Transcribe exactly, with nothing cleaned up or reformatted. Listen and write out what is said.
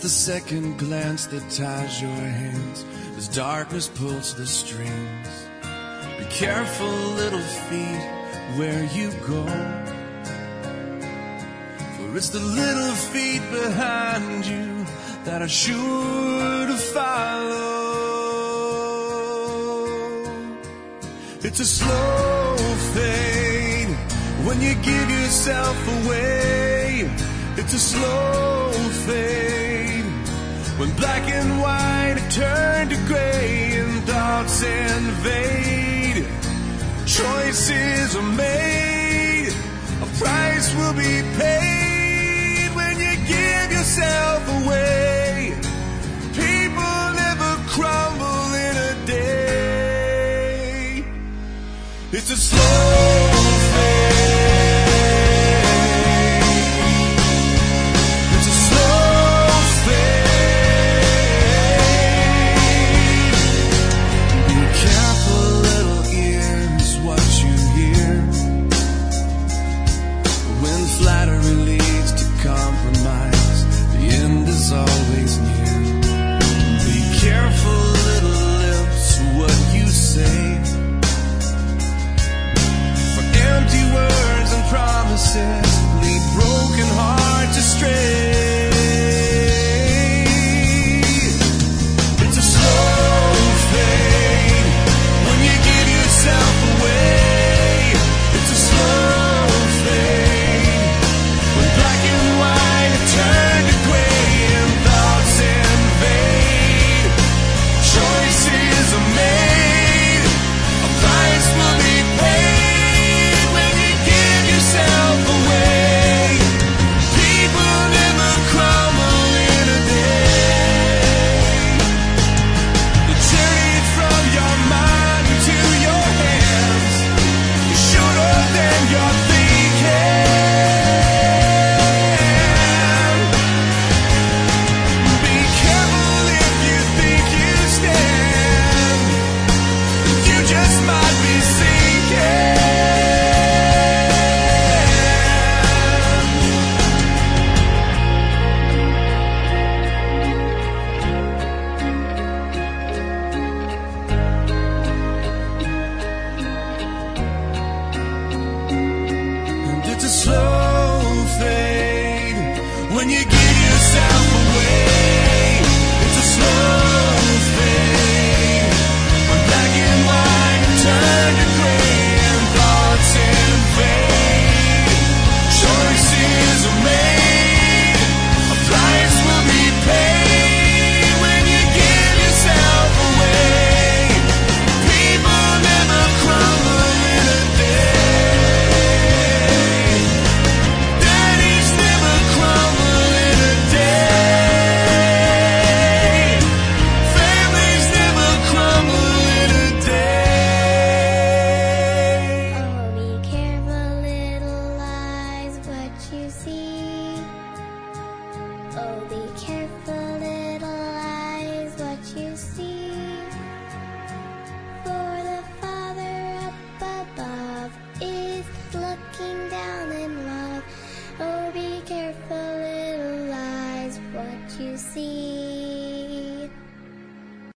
the second glance that ties your hands as darkness pulls the strings. Be careful, little feet, where you go, for it's the little feet behind you that are sure to follow. It's a slow fade when you give yourself away. It's a slow fade when black and white turn to gray and thoughts invade. Choices are made, a price will be paid when you give yourself away. People never crumble in a day. It's a slow fade. It's a slow fade. Be careful, little ears, what you hear when flattery leads to compromise. The end is always near. Be careful, little lips, what you say, for empty words and promises lead broken hearts astray. It's a slow fade when you give yourself away. It's a slow fade when black and white turn to gray and thoughts invade. Choices are made, a price will be paid when you give yourself away. People never crumble in a day. The journey from your mind to your hands is shorter than you're thinking. Be careful if you think you stand, you just might be sinking. And it's a slow fade when you give yourself away. It's a slow fade when black and white turn to gray and thoughts invade. Choices are made, a price will be paid when you give yourself away. People never crumble in a day. Daddies never crumble in a day. Families never crumble in a day. Oh, be careful, little eyes, what you see. Oh, be careful, little eyes, what you see. For the Father up above is looking down in love. Oh, be careful, little eyes, what you see.